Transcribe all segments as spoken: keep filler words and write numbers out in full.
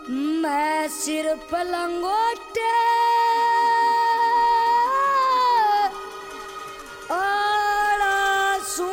मैं सिर पलंगोटे आड़ासू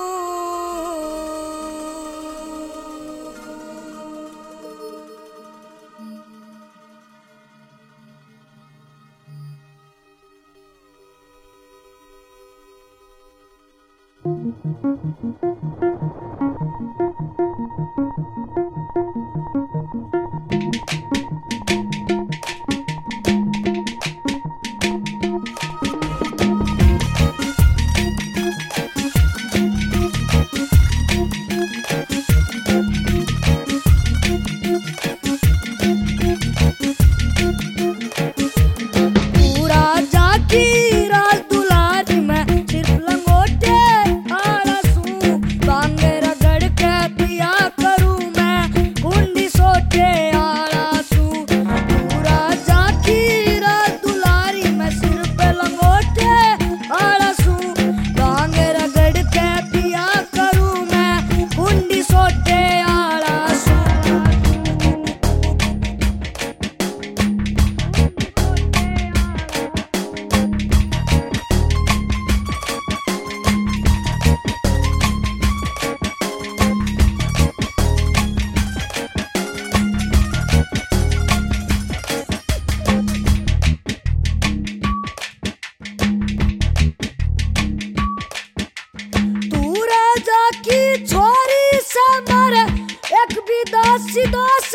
दासी दास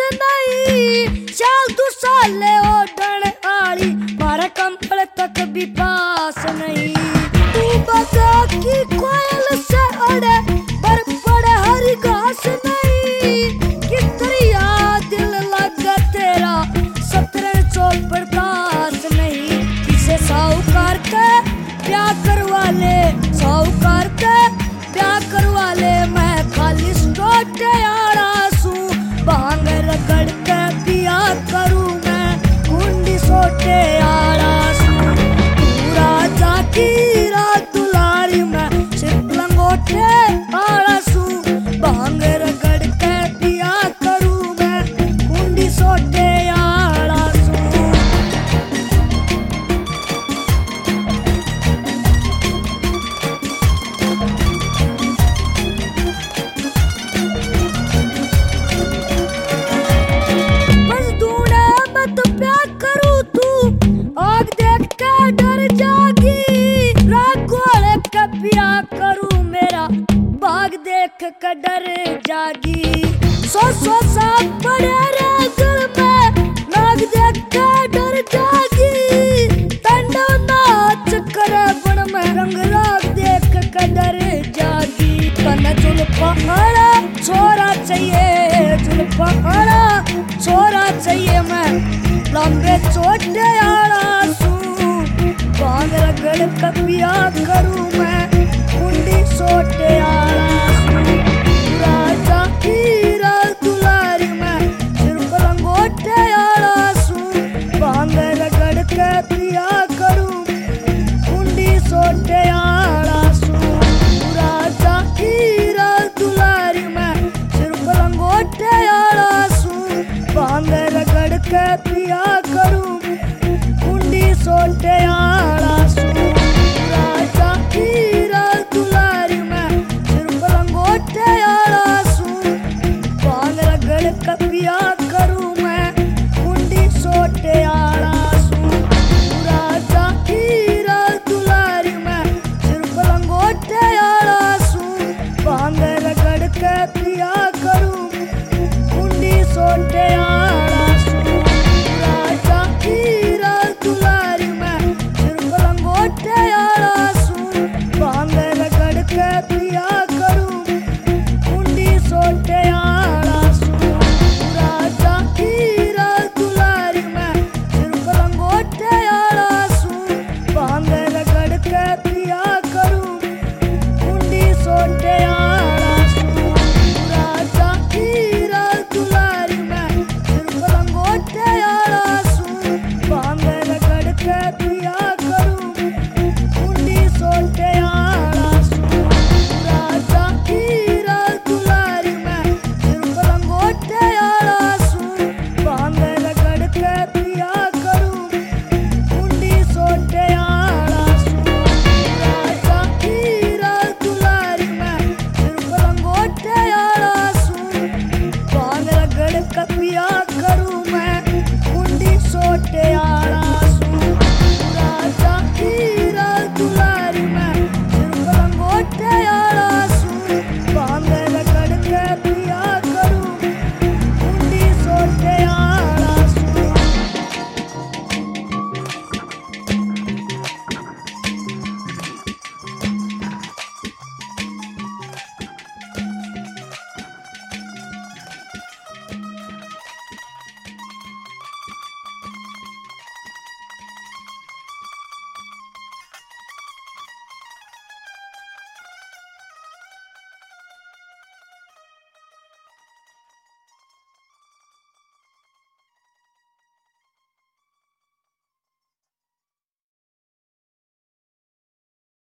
नहीं चाल तू साले ओढ़न आली मारा कंपल तक भी पास नहीं। तू बता की कोयल से अड़े पर पड़े हरी घास नहीं कितनी याद दिल लगा तेरा सत्रह चौपड़ दास नहीं। किसे साहूकार के प्यार करवा ले साहूकार के प्यार करवा ले मैं खाली स्टोटे भांग रगड़ के पिया करूं मैं कुंडी सोटे आड़ासू। पूरा जाकी रात दुलारी मैं सिर्फ लंगोटे आड़ासू भांग रगड़ के पिया करूं मैं कुंडी सोटे आड़ासू। डर जागी सो सो साप पड़े रे दिल में नाग देख के डर जागी तंडो नाच करे बन में रंग राग देख के डर जागी। कन जुल्फा आड़ा छोरा चाहिए जुल्फा आड़ा छोरा चाहिए मैं लंबे छोटे आड़ासू भांग रगड़ कपिया करूं मैं कुंडी सोटे आड़ासू। पिया करूं कुंडी सोटे आड़ासू। राजा की रात दुलारी मैं सिर्फ लंगोटे आड़ासू भांग रगड़ के पिया